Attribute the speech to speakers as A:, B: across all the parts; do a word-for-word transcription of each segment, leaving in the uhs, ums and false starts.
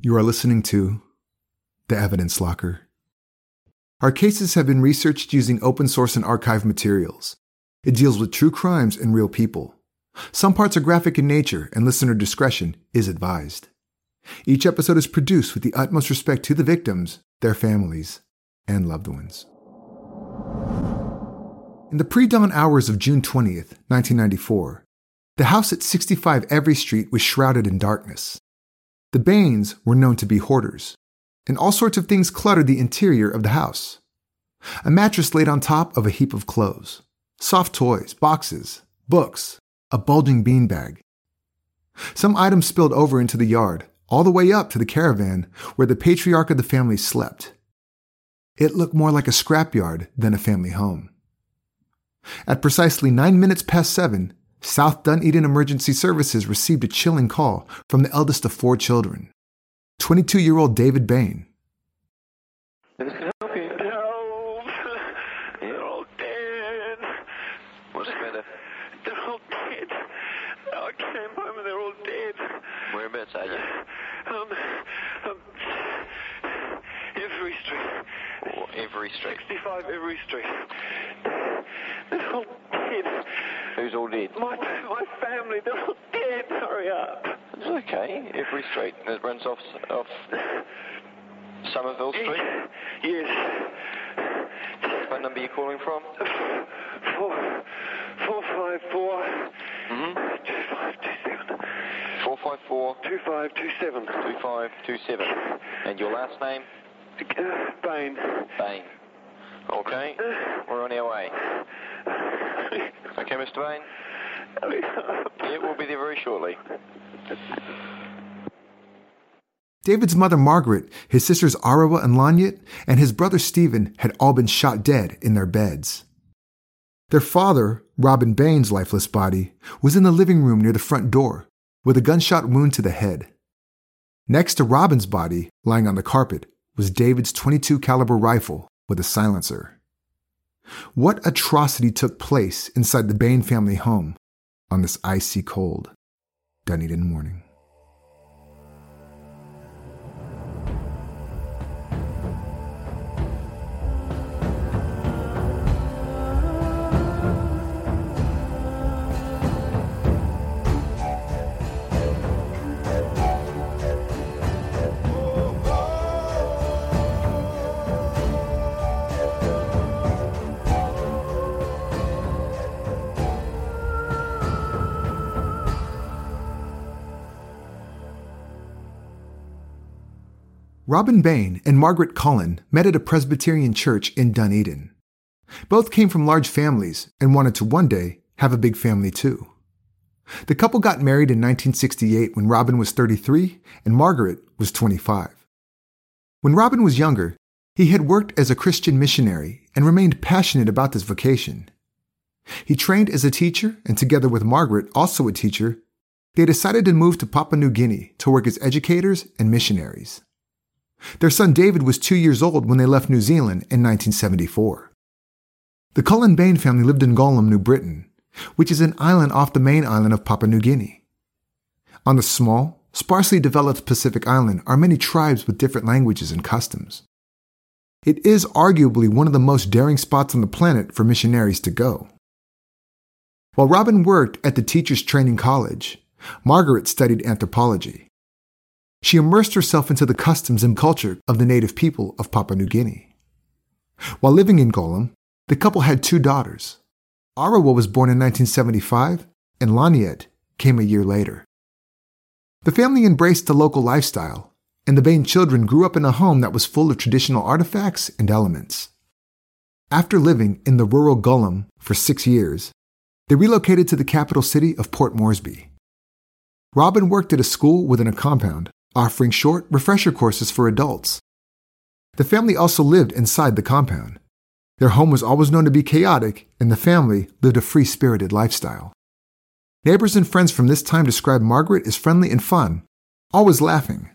A: You are listening to The Evidence Locker. Our cases have been researched using open source and archive materials. It deals with true crimes and real people. Some parts are graphic in nature, and listener discretion is advised. Each episode is produced with the utmost respect to the victims, their families, and loved ones. In the pre-dawn hours of June twentieth, nineteen ninety-four, the house at sixty-five Every Street was shrouded in darkness. The Bains were known to be hoarders, and all sorts of things cluttered the interior of the house. A mattress laid on top of a heap of clothes, soft toys, boxes, books, a bulging beanbag. Some items spilled over into the yard, all the way up to the caravan where the patriarch of the family slept. It looked more like a scrapyard than a family home. At precisely nine minutes past seven, South Dunedin Emergency Services received a chilling call from the eldest of four children, twenty-two-year-old David Bain.
B: This can help you.
C: Help! They're all dead.
B: What's the matter?
C: They're all dead. I came home and they're all dead.
B: Whereabouts are you?
C: Um, um, Every Street.
B: Or Every Street?
C: sixty-five Every Street. They're all dead.
B: Who's all dead?
C: My my family, they're all dead. Hurry up.
B: It's okay. Every Street. It runs off off Somerville Street.
C: Yes.
B: What number are you calling from?
C: Four, four five four.
B: Mm-hmm.
C: Two five two seven.
B: Four five four
C: Two five two seven.
B: two five two seven. And your last name?
C: Uh, Bain.
B: Bain. Okay. We're on our way. Okay, Mister Bain? Yeah, we'll be there very shortly.
A: David's mother, Margaret, his sisters Arawa and Lanyet, and his brother Stephen had all been shot dead in their beds. Their father, Robin Bain's lifeless body, was in the living room near the front door, with a gunshot wound to the head. Next to Robin's body, lying on the carpet, was David's twenty-two caliber rifle with a silencer. What atrocity took place inside the Bain family home on this icy cold Dunedin morning? Robin Bain and Margaret Cullen met at a Presbyterian church in Dunedin. Both came from large families and wanted to one day have a big family too. The couple got married in nineteen sixty-eight when Robin was thirty-three and Margaret was twenty-five. When Robin was younger, he had worked as a Christian missionary and remained passionate about this vocation. He trained as a teacher, and together with Margaret, also a teacher, they decided to move to Papua New Guinea to work as educators and missionaries. Their son David was two years old when they left New Zealand in nineteen seventy-four. The Cullen Bain family lived in Gollum, New Britain, which is an island off the main island of Papua New Guinea. On the small, sparsely developed Pacific island are many tribes with different languages and customs. It is arguably one of the most daring spots on the planet for missionaries to go. While Robin worked at the Teachers Training College, Margaret studied anthropology. She immersed herself into the customs and culture of the native people of Papua New Guinea. While living in Gollum, the couple had two daughters. Arawa was born in nineteen seventy-five, and Lanyet came a year later. The family embraced the local lifestyle, and the Bain children grew up in a home that was full of traditional artifacts and elements. After living in the rural Gollum for six years, they relocated to the capital city of Port Moresby. Robin worked at a school within a compound, offering short refresher courses for adults. The family also lived inside the compound. Their home was always known to be chaotic, and the family lived a free-spirited lifestyle. Neighbors and friends from this time described Margaret as friendly and fun, always laughing.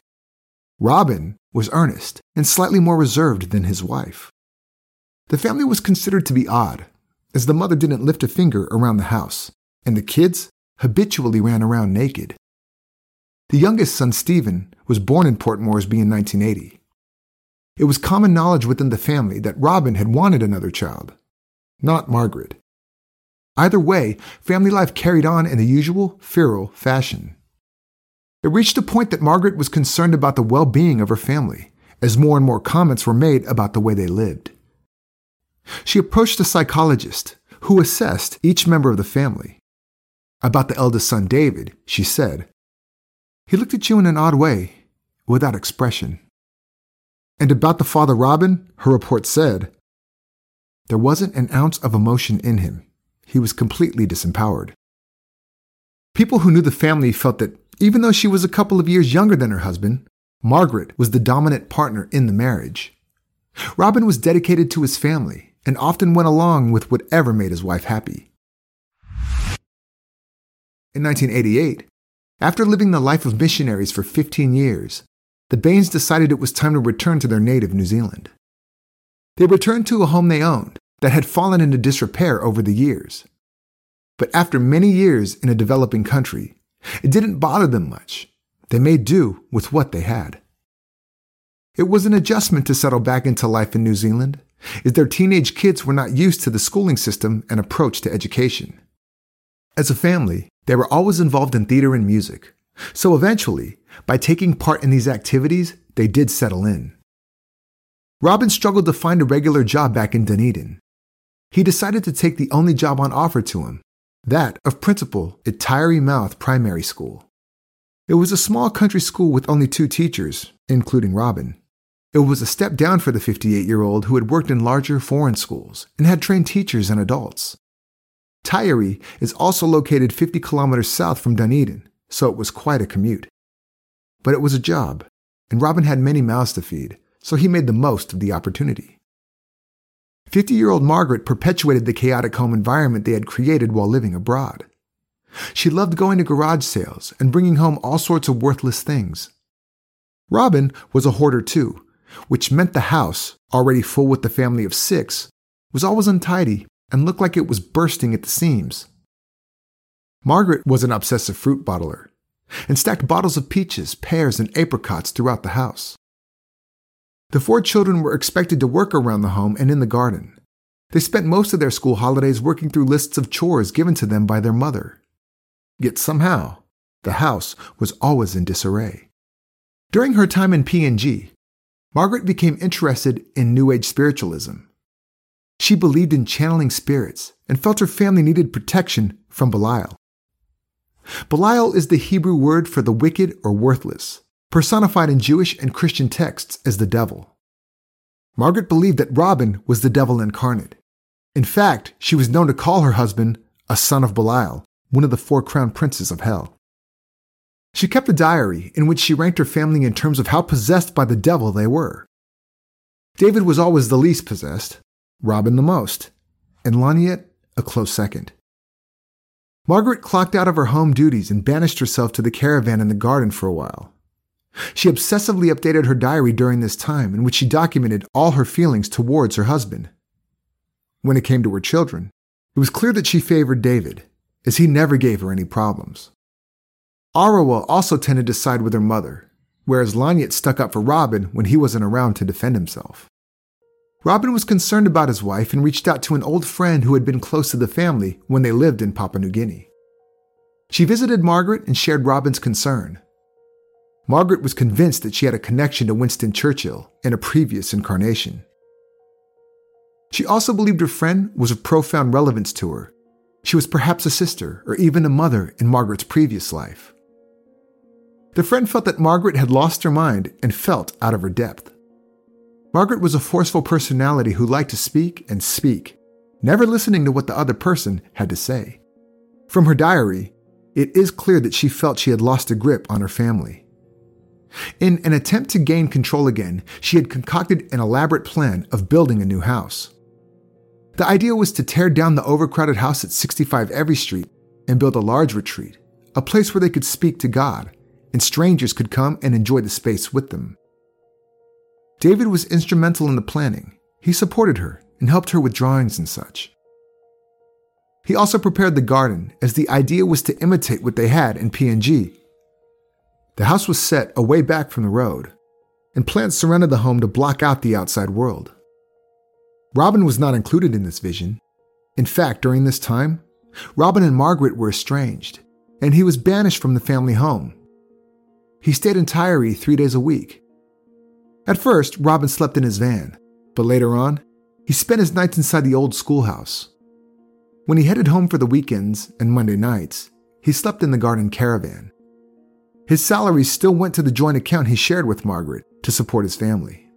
A: Robin was earnest and slightly more reserved than his wife. The family was considered to be odd, as the mother didn't lift a finger around the house, and the kids habitually ran around naked. The youngest son, Stephen, was born in Port Moresby in nineteen eighty. It was common knowledge within the family that Robin had wanted another child, not Margaret. Either way, family life carried on in the usual feral fashion. It reached a point that Margaret was concerned about the well-being of her family, as more and more comments were made about the way they lived. She approached a psychologist who assessed each member of the family. About the eldest son, David, she said, "He looked at you in an odd way, without expression." And about the father, Robin, her report said, "There wasn't an ounce of emotion in him. He was completely disempowered." People who knew the family felt that even though she was a couple of years younger than her husband, Margaret was the dominant partner in the marriage. Robin was dedicated to his family and often went along with whatever made his wife happy. In nineteen eighty-eight, after living the life of missionaries for fifteen years, the Bains decided it was time to return to their native New Zealand. They returned to a home they owned that had fallen into disrepair over the years. But after many years in a developing country, it didn't bother them much. They made do with what they had. It was an adjustment to settle back into life in New Zealand, as their teenage kids were not used to the schooling system and approach to education. As a family, they were always involved in theater and music, so eventually, by taking part in these activities, they did settle in. Robin struggled to find a regular job back in Dunedin. He decided to take the only job on offer to him, that of principal at Taieri Mouth Primary School. It was a small country school with only two teachers, including Robin. It was a step down for the fifty-eight-year-old who had worked in larger foreign schools and had trained teachers and adults. Taieri is also located fifty kilometers south from Dunedin, so it was quite a commute. But it was a job, and Robin had many mouths to feed, so he made the most of the opportunity. fifty-year-old Margaret perpetuated the chaotic home environment they had created while living abroad. She loved going to garage sales and bringing home all sorts of worthless things. Robin was a hoarder too, which meant the house, already full with the family of six, was always untidy and looked like it was bursting at the seams. Margaret was an obsessive fruit bottler and stacked bottles of peaches, pears, and apricots throughout the house. The four children were expected to work around the home and in the garden. They spent most of their school holidays working through lists of chores given to them by their mother. Yet somehow, the house was always in disarray. During her time in P N G, Margaret became interested in New Age spiritualism. She believed in channeling spirits and felt her family needed protection from Belial. Belial is the Hebrew word for the wicked or worthless, personified in Jewish and Christian texts as the devil. Margaret believed that Robin was the devil incarnate. In fact, she was known to call her husband a son of Belial, one of the four crown princes of hell. She kept a diary in which she ranked her family in terms of how possessed by the devil they were. David was always the least possessed, Robin the most, and Laniet a close second. Margaret clocked out of her home duties and banished herself to the caravan in the garden for a while. She obsessively updated her diary during this time, in which she documented all her feelings towards her husband. When it came to her children, it was clear that she favored David, as he never gave her any problems. Arawa also tended to side with her mother, whereas Laniet stuck up for Robin when he wasn't around to defend himself. Robin was concerned about his wife and reached out to an old friend who had been close to the family when they lived in Papua New Guinea. She visited Margaret and shared Robin's concern. Margaret was convinced that she had a connection to Winston Churchill in a previous incarnation. She also believed her friend was of profound relevance to her. She was perhaps a sister or even a mother in Margaret's previous life. The friend felt that Margaret had lost her mind and felt out of her depth. Margaret was a forceful personality who liked to speak and speak, never listening to what the other person had to say. From her diary, it is clear that she felt she had lost a grip on her family. In an attempt to gain control again, she had concocted an elaborate plan of building a new house. The idea was to tear down the overcrowded house at sixty-five Every Street and build a large retreat, a place where they could speak to God, and strangers could come and enjoy the space with them. David was instrumental in the planning. He supported her and helped her with drawings and such. He also prepared the garden, as the idea was to imitate what they had in P N G. The house was set away back from the road, and plants surrounded the home to block out the outside world. Robin was not included in this vision. In fact, during this time, Robin and Margaret were estranged, and he was banished from the family home. He stayed in Tyree three days a week. At first, Robin slept in his van, but later on, he spent his nights inside the old schoolhouse. When he headed home for the weekends and Monday nights, he slept in the garden caravan. His salary still went to the joint account he shared with Margaret to support his family.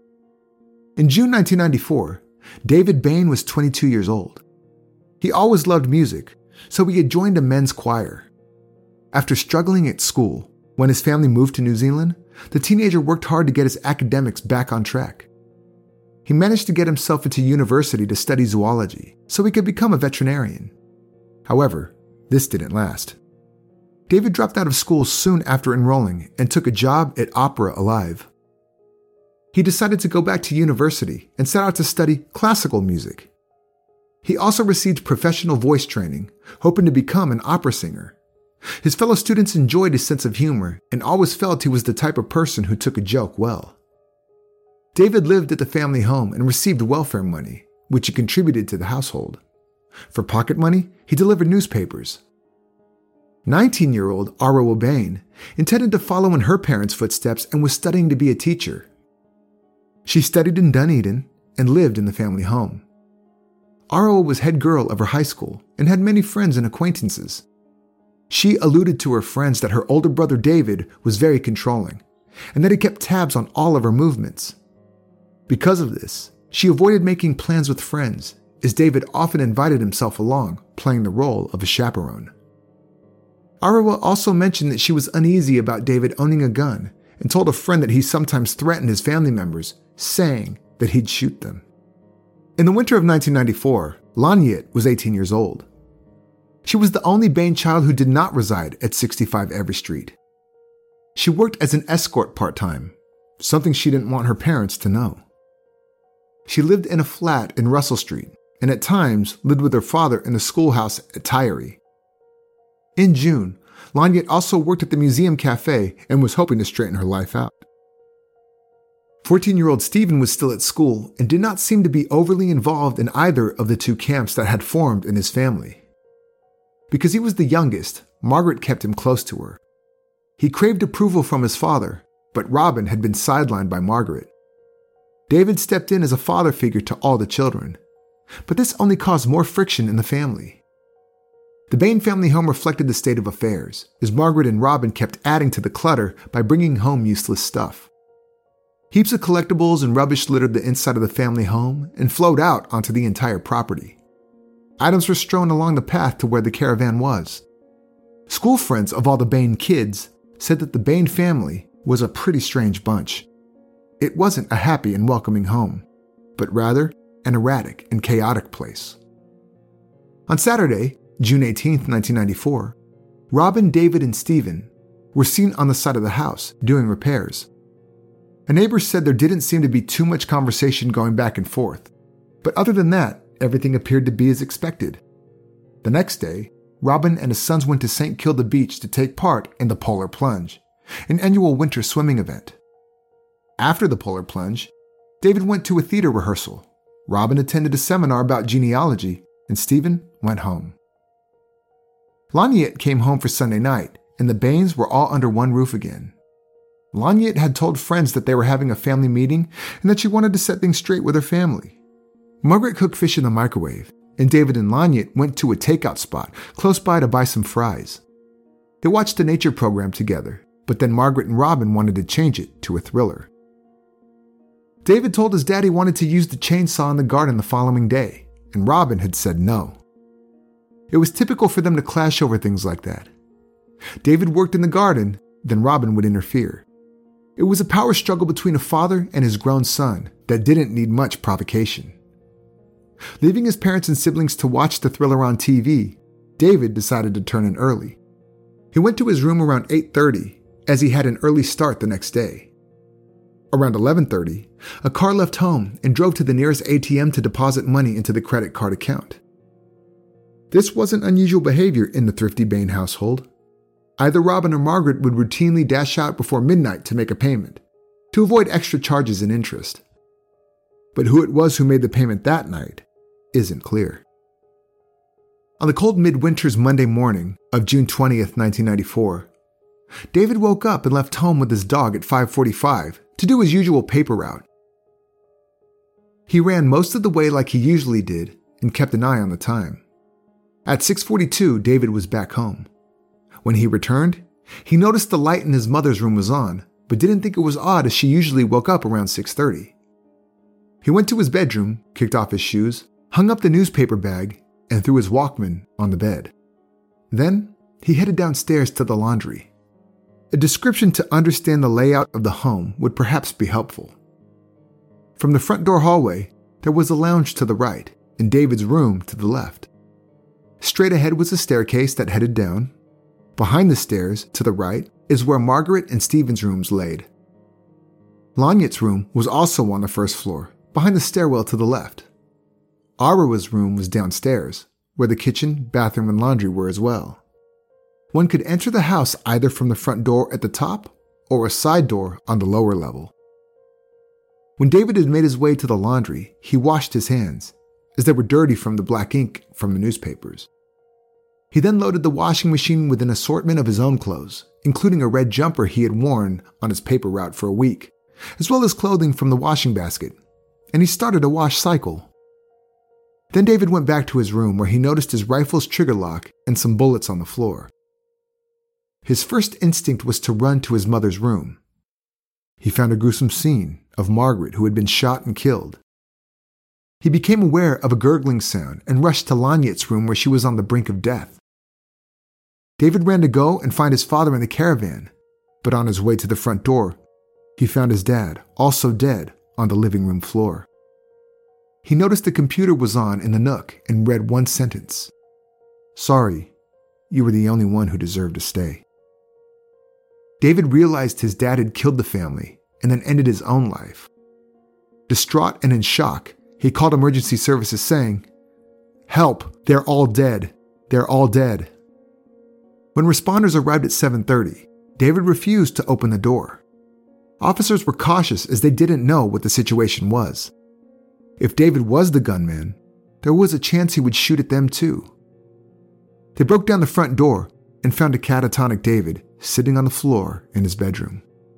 A: In June nineteen ninety-four, David Bain was twenty-two years old. He always loved music, so he had joined a men's choir. After struggling at school, when his family moved to New Zealand, the teenager worked hard to get his academics back on track. He managed to get himself into university to study zoology so he could become a veterinarian. However, this didn't last. David dropped out of school soon after enrolling and took a job at Opera Alive. He decided to go back to university and set out to study classical music. He also received professional voice training, hoping to become an opera singer. His fellow students enjoyed his sense of humor and always felt he was the type of person who took a joke well. David lived at the family home and received welfare money, which he contributed to the household. For pocket money, he delivered newspapers. nineteen-year-old Arawa Bain intended to follow in her parents' footsteps and was studying to be a teacher. She studied in Dunedin and lived in the family home. Arawa was head girl of her high school and had many friends and acquaintances. She alluded to her friends that her older brother David was very controlling and that he kept tabs on all of her movements. Because of this, she avoided making plans with friends, as David often invited himself along, playing the role of a chaperone. Arawa also mentioned that she was uneasy about David owning a gun and told a friend that he sometimes threatened his family members, saying that he'd shoot them. In the winter of nineteen ninety-four, Lanyet was eighteen years old. She was the only Bain child who did not reside at sixty-five Every Street. She worked as an escort part-time, something she didn't want her parents to know. She lived in a flat in Russell Street and at times lived with her father in the schoolhouse at Tyree. In June, Lanyet also worked at the museum cafe and was hoping to straighten her life out. fourteen-year-old Stephen was still at school and did not seem to be overly involved in either of the two camps that had formed in his family. Because he was the youngest, Margaret kept him close to her. He craved approval from his father, but Robin had been sidelined by Margaret. David stepped in as a father figure to all the children, but this only caused more friction in the family. The Bain family home reflected the state of affairs, as Margaret and Robin kept adding to the clutter by bringing home useless stuff. Heaps of collectibles and rubbish littered the inside of the family home and flowed out onto the entire property. Items were strewn along the path to where the caravan was. School friends of all the Bain kids said that the Bain family was a pretty strange bunch. It wasn't a happy and welcoming home, but rather an erratic and chaotic place. On Saturday, June eighteenth, nineteen ninety-four, Robin, David, and Stephen were seen on the side of the house doing repairs. A neighbor said there didn't seem to be too much conversation going back and forth, but other than that, everything appeared to be as expected. The next day, Robin and his sons went to Saint Kilda Beach to take part in the Polar Plunge, an annual winter swimming event. After the Polar Plunge, David went to a theater rehearsal, Robin attended a seminar about genealogy, and Stephen went home. Lanyet came home for Sunday night, and the Bains were all under one roof again. Lanyet had told friends that they were having a family meeting and that she wanted to set things straight with her family. Margaret cooked fish in the microwave, and David and Lanyet went to a takeout spot close by to buy some fries. They watched a nature program together, but then Margaret and Robin wanted to change it to a thriller. David told his dad he wanted to use the chainsaw in the garden the following day, and Robin had said no. It was typical for them to clash over things like that. David worked in the garden, then Robin would interfere. It was a power struggle between a father and his grown son that didn't need much provocation. Leaving his parents and siblings to watch the thriller on T V, David decided to turn in early. He went to his room around eight thirty, as he had an early start the next day. Around eleven thirty, a car left home and drove to the nearest A T M to deposit money into the credit card account. This wasn't unusual behavior in the thrifty Bain household. either Robin or Margaret would routinely dash out before midnight to make a payment, to avoid extra charges and interest. But who it was who made the payment that night isn't clear. On the cold midwinter's Monday morning of June twentieth, nineteen ninety-four, David woke up and left home with his dog at five forty-five to do his usual paper route. He ran most of the way like he usually did and kept an eye on the time. At six forty-two, David was back home. When he returned, he noticed the light in his mother's room was on, but didn't think it was odd as she usually woke up around six thirty. He went to his bedroom, kicked off his shoes, hung up the newspaper bag, and threw his Walkman on the bed. Then, he headed downstairs to the laundry. A description to understand the layout of the home would perhaps be helpful. From the front door hallway, there was a lounge to the right and David's room to the left. Straight ahead was a staircase that headed down. Behind the stairs, to the right, is where Margaret and Stephen's rooms laid. Lanyet's room was also on the first floor, behind the stairwell to the left. Arawa's room was downstairs, where the kitchen, bathroom, and laundry were as well. One could enter the house either from the front door at the top or a side door on the lower level. When David had made his way to the laundry, he washed his hands, as they were dirty from the black ink from the newspapers. He then loaded the washing machine with an assortment of his own clothes, including a red jumper he had worn on his paper route for a week, as well as clothing from the washing basket, and he started a wash cycle. Then David went back to his room where he noticed his rifle's trigger lock and some bullets on the floor. His first instinct was to run to his mother's room. He found a gruesome scene of Margaret who had been shot and killed. He became aware of a gurgling sound and rushed to Lanyet's room where she was on the brink of death. David ran to go and find his father in the caravan, but on his way to the front door, he found his dad, also dead, on the living room floor. He noticed the computer was on in the nook and read one sentence. "Sorry, you were the only one who deserved to stay." David realized his dad had killed the family and then ended his own life. Distraught and in shock, he called emergency services saying, "Help, they're all dead. They're all dead." When responders arrived at seven thirty, David refused to open the door. Officers were cautious as they didn't know what the situation was. If David was the gunman, there was a chance he would shoot at them too. They broke down the front door and found a catatonic David sitting on the floor in his bedroom.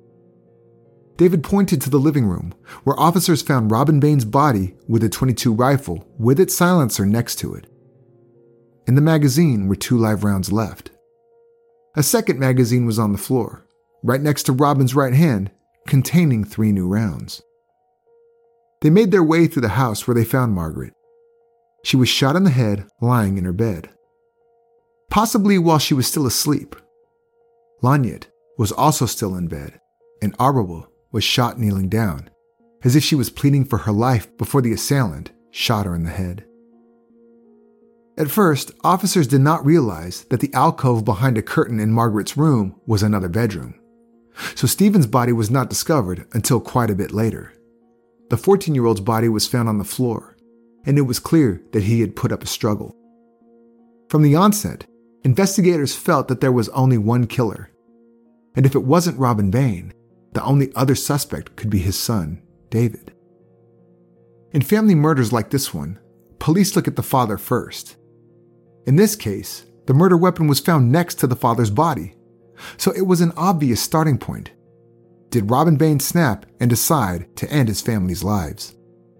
A: David pointed to the living room, where officers found Robin Bain's body with a twenty-two rifle with its silencer next to it. In the magazine were two live rounds left. A second magazine was on the floor, right next to Robin's right hand, containing three new rounds. They made their way through the house where they found Margaret. She was shot in the head, lying in her bed. Possibly while she was still asleep. Lanyet was also still in bed, and Arawa was shot kneeling down, as if she was pleading for her life before the assailant shot her in the head. At first, officers did not realize that the alcove behind a curtain in Margaret's room was another bedroom, so Stephen's body was not discovered until quite a bit later. The fourteen-year-old's body was found on the floor, and it was clear that he had put up a struggle. From the onset, investigators felt that there was only one killer, and if it wasn't Robin Bain, the only other suspect could be his son, David. In family murders like this one, police look at the father first. In this case, the murder weapon was found next to the father's body, so it was an obvious starting point. Did Robin Bain snap and decide to end his family's lives?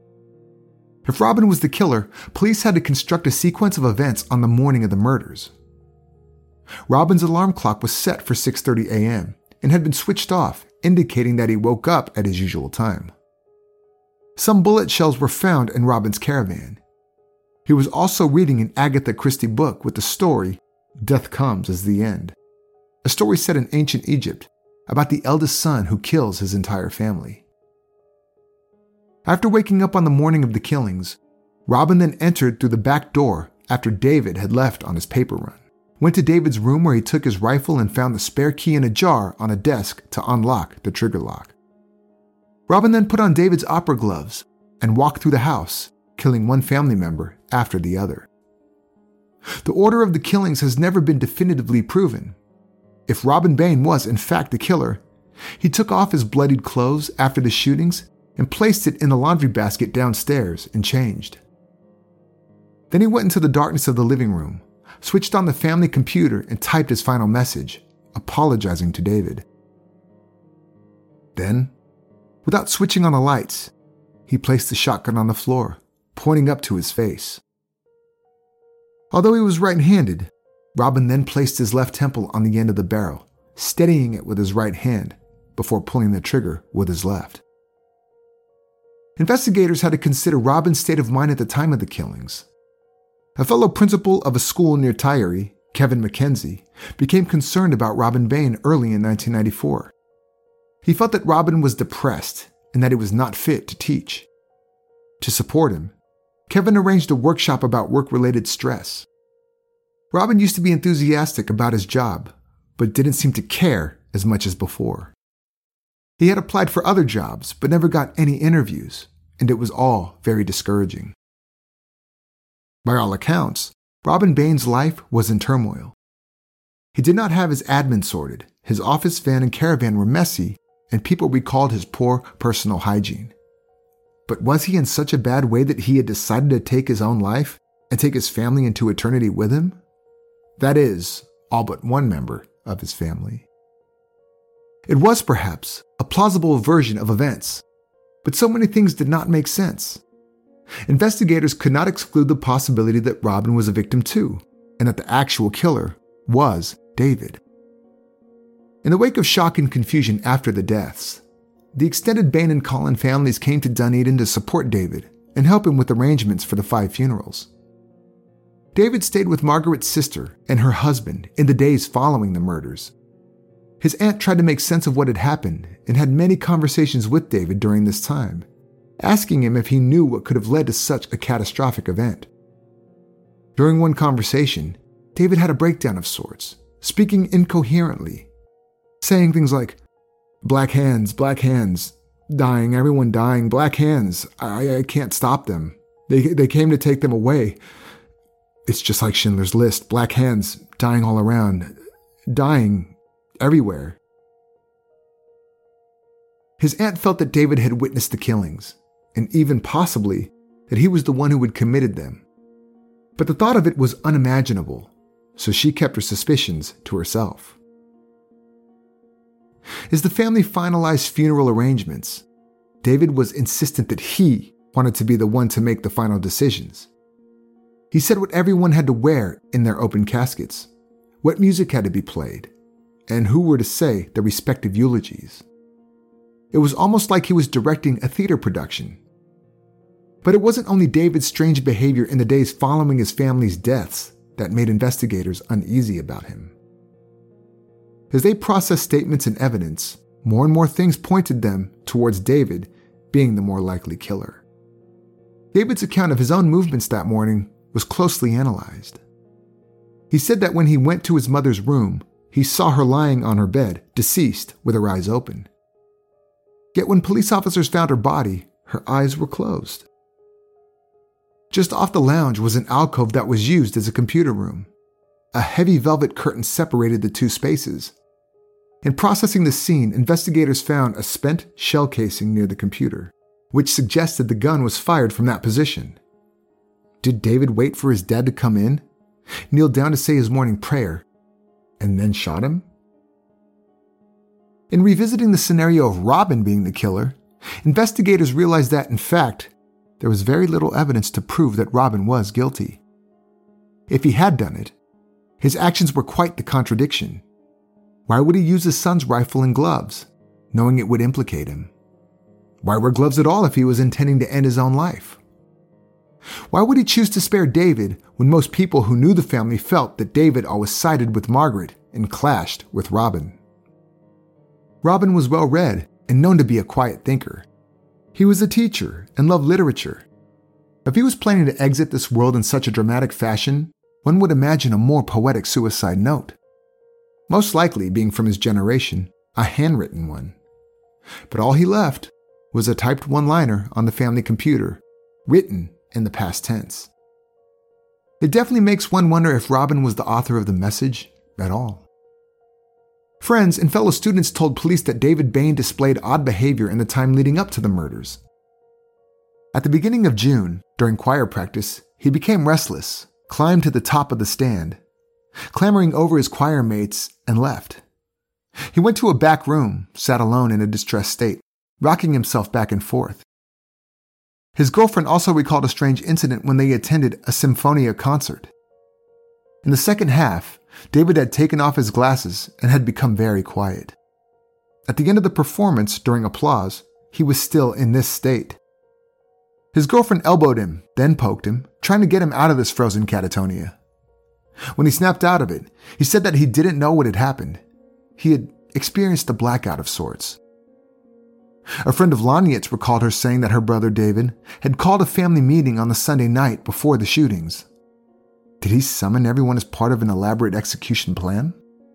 A: If Robin was the killer, police had to construct a sequence of events on the morning of the murders. Robin's alarm clock was set for six thirty a.m. and had been switched off, indicating that he woke up at his usual time. Some bullet shells were found in Robin's caravan. He was also reading an Agatha Christie book with the story, Death Comes as the End, a story set in ancient Egypt about the eldest son who kills his entire family. After waking up on the morning of the killings, Robin then entered through the back door after David had left on his paper run, went to David's room where he took his rifle and found the spare key in a jar on a desk to unlock the trigger lock. Robin then put on David's opera gloves and walked through the house, killing one family member after the other. The order of the killings has never been definitively proven. if Robin Bain was in fact the killer, he took off his bloodied clothes after the shootings and placed it in the laundry basket downstairs and changed. Then he went into the darkness of the living room, switched on the family computer and typed his final message, apologizing to David. Then, without switching on the lights, he placed the shotgun on the floor, pointing up to his face. Although he was right-handed, Robin then placed his left temple on the end of the barrel, steadying it with his right hand before pulling the trigger with his left. Investigators had to consider Robin's state of mind at the time of the killings. A fellow principal of a school near Tyree, Kevin McKenzie, became concerned about Robin Bain early in nineteen ninety-four. He felt that Robin was depressed and that he was not fit to teach. To support him, Kevin arranged a workshop about work-related stress. Robin used to be enthusiastic about his job, but didn't seem to care as much as before. He had applied for other jobs, but never got any interviews, and it was all very discouraging. By all accounts, Robin Bain's life was in turmoil. He did not have his admin sorted, his office van and caravan were messy, and people recalled his poor personal hygiene. But was he in such a bad way that he had decided to take his own life and take his family into eternity with him? That is, all but one member of his family. It was perhaps a plausible version of events, but so many things did not make sense. Investigators could not exclude the possibility that Robin was a victim too, and that the actual killer was David. In the wake of shock and confusion after the deaths, the extended Bain and Collin families came to Dunedin to support David and help him with arrangements for the five funerals. David stayed with Margaret's sister and her husband in the days following the murders. His aunt tried to make sense of what had happened and had many conversations with David during this time, asking him if he knew what could have led to such a catastrophic event. During one conversation, David had a breakdown of sorts, speaking incoherently, saying things like, "Black hands, black hands, dying, everyone dying, black hands, I, I can't stop them. They, they came to take them away. It's just like Schindler's List, black hands, dying all around, dying everywhere." His aunt felt that David had witnessed the killings, and even possibly that he was the one who had committed them. But the thought of it was unimaginable, so she kept her suspicions to herself. As the family finalized funeral arrangements, David was insistent that he wanted to be the one to make the final decisions. He said what everyone had to wear in their open caskets, what music had to be played, and who were to say their respective eulogies. It was almost like he was directing a theater production. But it wasn't only David's strange behavior in the days following his family's deaths that made investigators uneasy about him. As they processed statements and evidence, more and more things pointed them towards David being the more likely killer. David's account of his own movements that morning was closely analyzed. He said that when he went to his mother's room, he saw her lying on her bed, deceased, with her eyes open. Yet when police officers found her body, her eyes were closed. Just off the lounge was an alcove that was used as a computer room. A heavy velvet curtain separated the two spaces. In processing the scene, investigators found a spent shell casing near the computer, which suggested the gun was fired from that position. Did David wait for his dad to come in, kneel down to say his morning prayer, and then shot him? In revisiting the scenario of Robin being the killer, investigators realized that, in fact, there was very little evidence to prove that Robin was guilty. If he had done it, his actions were quite the contradiction. Why would he use his son's rifle and gloves, knowing it would implicate him? Why wear gloves at all if he was intending to end his own life? Why would he choose to spare David when most people who knew the family felt that David always sided with Margaret and clashed with Robin? Robin was well-read and known to be a quiet thinker. He was a teacher and loved literature. If he was planning to exit this world in such a dramatic fashion, one would imagine a more poetic suicide note. Most likely, being from his generation, a handwritten one. But all he left was a typed one-liner on the family computer, written in the past tense. It definitely makes one wonder if Robin was the author of the message at all. Friends and fellow students told police that David Bain displayed odd behavior in the time leading up to the murders. At the beginning of June, during choir practice, he became restless, climbed to the top of the stand, clambering over his choir mates, and left. He went to a back room, sat alone in a distressed state, rocking himself back and forth. His girlfriend also recalled a strange incident when they attended a Symphonia concert. In the second half, David had taken off his glasses and had become very quiet. At the end of the performance, during applause, he was still in this state. His girlfriend elbowed him, then poked him, trying to get him out of this frozen catatonia. When he snapped out of it, he said that he didn't know what had happened. He had experienced a blackout of sorts. A friend of Laniet's recalled her saying that her brother David had called a family meeting on the Sunday night before the shootings. Did he summon everyone as part of an elaborate execution plan?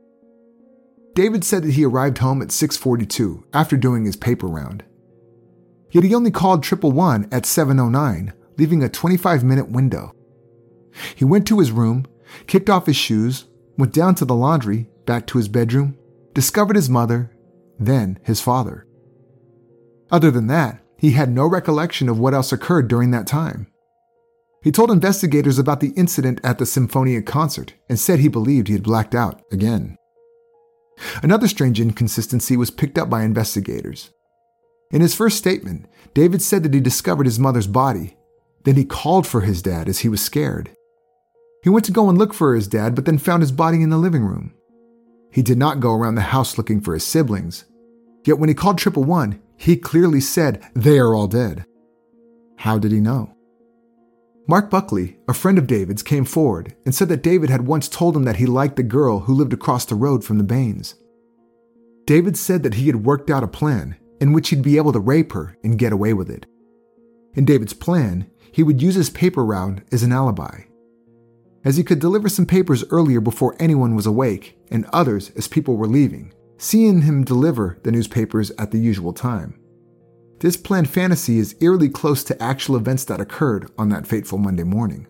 A: David said that he arrived home at six forty-two after doing his paper round. Yet he only called triple one at seven oh nine, leaving a twenty-five minute window. He went to his room, kicked off his shoes, went down to the laundry, back to his bedroom, discovered his mother, then his father. Other than that, he had no recollection of what else occurred during that time. He told investigators about the incident at the Symphonia concert and said he believed he had blacked out again. Another strange inconsistency was picked up by investigators. In his first statement, David said that he discovered his mother's body. Then he called for his dad as he was scared. He went to go and look for his dad, but then found his body in the living room. He did not go around the house looking for his siblings. Yet when he called triple one, he clearly said they are all dead. How did he know? Mark Buckley, a friend of David's, came forward and said that David had once told him that he liked the girl who lived across the road from the Bains. David said that he had worked out a plan in which he'd be able to rape her and get away with it. In David's plan, he would use his paper round as an alibi, as he could deliver some papers earlier before anyone was awake and others as people were leaving, seeing him deliver the newspapers at the usual time. This planned fantasy is eerily close to actual events that occurred on that fateful Monday morning.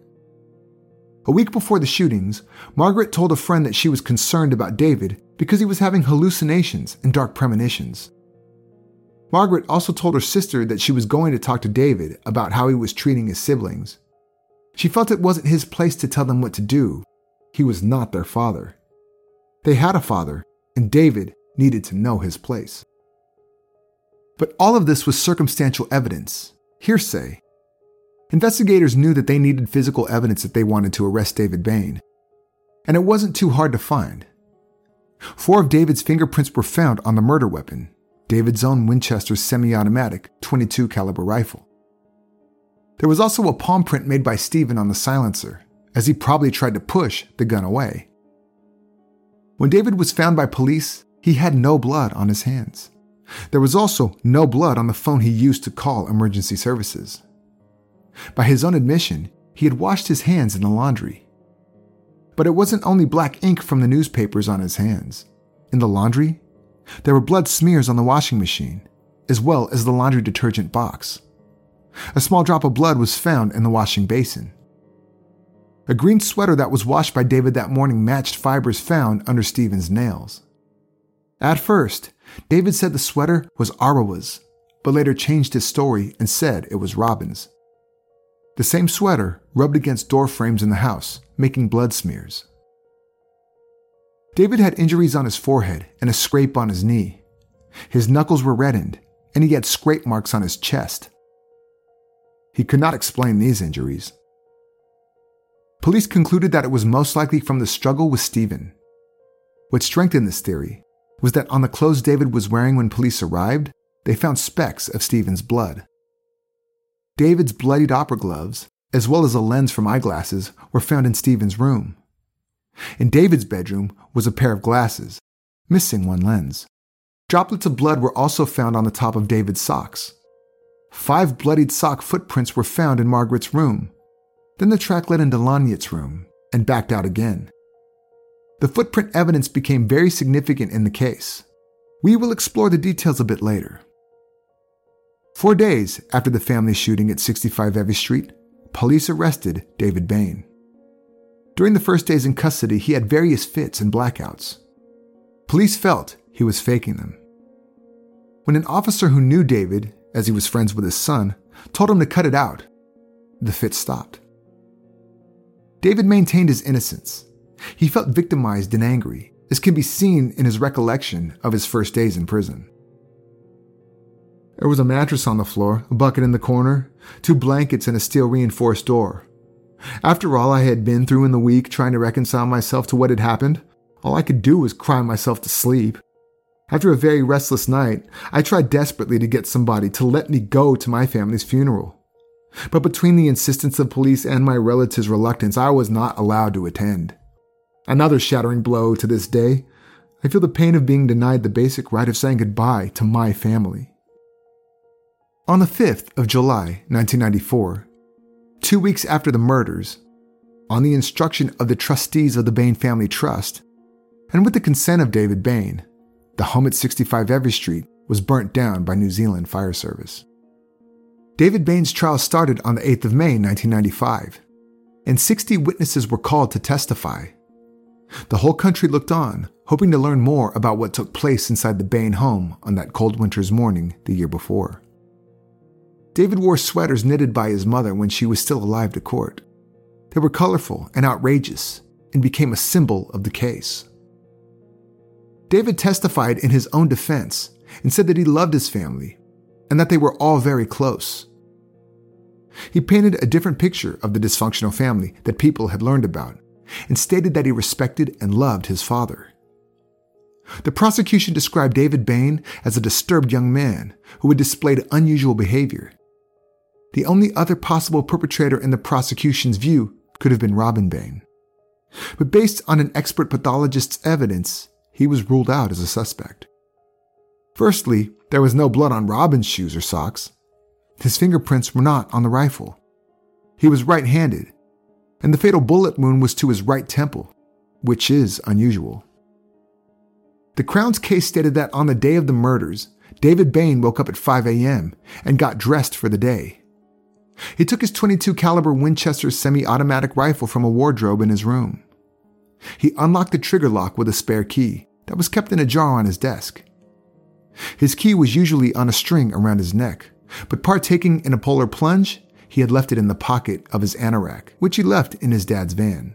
A: A week before the shootings, Margaret told a friend that she was concerned about David because he was having hallucinations and dark premonitions. Margaret also told her sister that she was going to talk to David about how he was treating his siblings. She felt it wasn't his place to tell them what to do. He was not their father. They had a father, and David needed to know his place. But all of this was circumstantial evidence, hearsay. Investigators knew that they needed physical evidence if they wanted to arrest David Bain, and it wasn't too hard to find. Four of David's fingerprints were found on the murder weapon, David's own Winchester semi-automatic twenty-two caliber rifle. There was also a palm print made by Stephen on the silencer, as he probably tried to push the gun away. When David was found by police, he had no blood on his hands. There was also no blood on the phone he used to call emergency services. By his own admission, he had washed his hands in the laundry. But it wasn't only black ink from the newspapers on his hands. In the laundry, there were blood smears on the washing machine, as well as the laundry detergent box. A small drop of blood was found in the washing basin. A green sweater that was washed by David that morning matched fibers found under Stephen's nails. At first, David said the sweater was Arawa's, but later changed his story and said it was Robin's. The same sweater rubbed against door frames in the house, making blood smears. David had injuries on his forehead and a scrape on his knee. His knuckles were reddened, and he had scrape marks on his chest. He could not explain these injuries. Police concluded that it was most likely from the struggle with Stephen. What strengthened this theory was that on the clothes David was wearing when police arrived, they found specks of Stephen's blood. David's bloodied opera gloves, as well as a lens from eyeglasses, were found in Stephen's room. In David's bedroom was a pair of glasses, missing one lens. Droplets of blood were also found on the top of David's socks. Five bloodied sock footprints were found in Margaret's room. Then the track led into Laniet's room and backed out again. The footprint evidence became very significant in the case. We will explore the details a bit later. Four days after the family shooting at sixty-five Evie Street, police arrested David Bain. During the first days in custody, he had various fits and blackouts. Police felt he was faking them. When an officer who knew David, as he was friends with his son, told him to cut it out, the fit stopped. David maintained his innocence. He felt victimized and angry, as can be seen in his recollection of his first days in prison. There was a mattress on the floor, a bucket in the corner, two blankets, and a steel-reinforced door. After all I had been through in the week trying to reconcile myself to what had happened, all I could do was cry myself to sleep. After a very restless night, I tried desperately to get somebody to let me go to my family's funeral. But between the insistence of police and my relatives' reluctance, I was not allowed to attend. Another shattering blow to this day. I feel the pain of being denied the basic right of saying goodbye to my family. On the fifth of July, nineteen ninety-four, two weeks after the murders, on the instruction of the trustees of the Bain Family Trust, and with the consent of David Bain, the home at sixty-five Every Street was burnt down by New Zealand Fire Service. David Bain's trial started on the eighth of May, nineteen ninety-five, and sixty witnesses were called to testify. The whole country looked on, hoping to learn more about what took place inside the Bain home on that cold winter's morning the year before. David wore sweaters knitted by his mother when she was still alive to court. They were colorful and outrageous and became a symbol of the case. David testified in his own defense and said that he loved his family and that they were all very close. He painted a different picture of the dysfunctional family that people had learned about and stated that he respected and loved his father. The prosecution described David Bain as a disturbed young man who had displayed unusual behavior. The only other possible perpetrator in the prosecution's view could have been Robin Bain. But based on an expert pathologist's evidence, he was ruled out as a suspect. Firstly, there was no blood on Robin's shoes or socks. His fingerprints were not on the rifle. He was right-handed, and the fatal bullet wound was to his right temple, which is unusual. The Crown's case stated that on the day of the murders, David Bain woke up at five a.m. and got dressed for the day. He took his twenty-two caliber Winchester semi-automatic rifle from a wardrobe in his room. He unlocked the trigger lock with a spare key that was kept in a jar on his desk. His key was usually on a string around his neck, but partaking in a polar plunge, he had left it in the pocket of his anorak, which he left in his dad's van.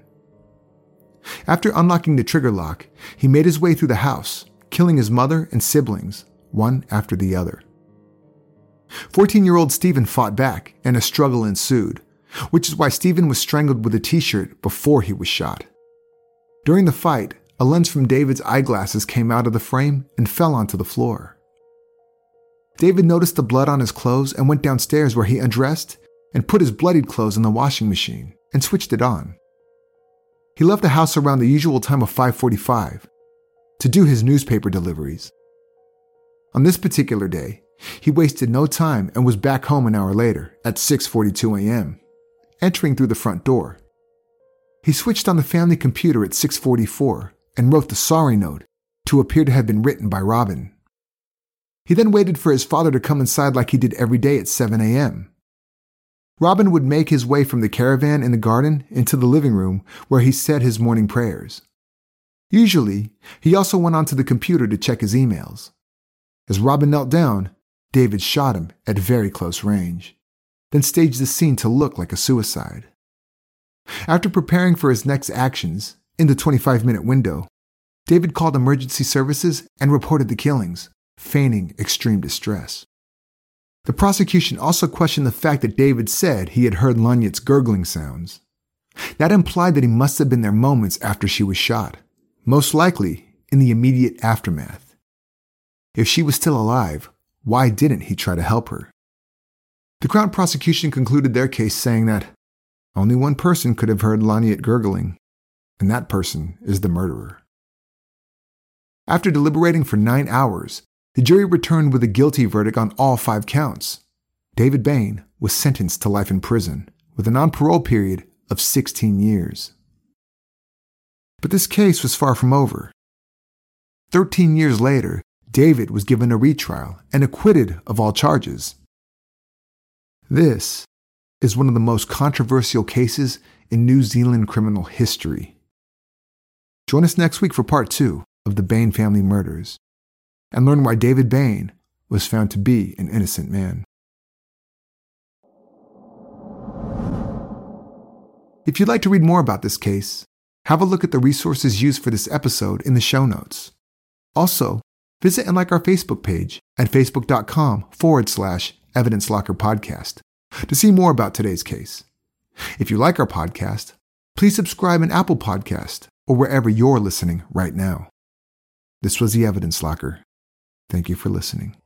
A: After unlocking the trigger lock, he made his way through the house, killing his mother and siblings, one after the other. fourteen-year-old Stephen fought back, and a struggle ensued, which is why Stephen was strangled with a t-shirt before he was shot. During the fight, a lens from David's eyeglasses came out of the frame and fell onto the floor. David noticed the blood on his clothes and went downstairs where he undressed and put his bloodied clothes in the washing machine and switched it on. He left the house around the usual time of five forty-five to do his newspaper deliveries. On this particular day, he wasted no time and was back home an hour later at six forty-two a.m., entering through the front door. He switched on the family computer at six forty-four and wrote the sorry note to appear to have been written by Robin. He then waited for his father to come inside like he did every day at seven a.m. Robin would make his way from the caravan in the garden into the living room where he said his morning prayers. Usually, he also went onto the computer to check his emails. As Robin knelt down, David shot him at very close range, then staged the scene to look like a suicide. After preparing for his next actions, in the twenty-five minute window, David called emergency services and reported the killings, feigning extreme distress. The prosecution also questioned the fact that David said he had heard Lanyet's gurgling sounds. That implied that he must have been there moments after she was shot, most likely in the immediate aftermath. If she was still alive, why didn't he try to help her? The Crown prosecution concluded their case saying that only one person could have heard Lanyet gurgling, and that person is the murderer. After deliberating for nine hours, the jury returned with a guilty verdict on all five counts. David Bain was sentenced to life in prison with a non-parole period of sixteen years. But this case was far from over. Thirteen years later, David was given a retrial and acquitted of all charges. This is one of the most controversial cases in New Zealand criminal history. Join us next week for part two of the Bain family murders and learn why David Bain was found to be an innocent man. If you'd like to read more about this case, have a look at the resources used for this episode in the show notes. Also, visit and like our Facebook page at facebook.com forward slash Evidence Locker Podcast to see more about today's case. If you like our podcast, please subscribe in Apple Podcast or wherever you're listening right now. This was the Evidence Locker. Thank you for listening.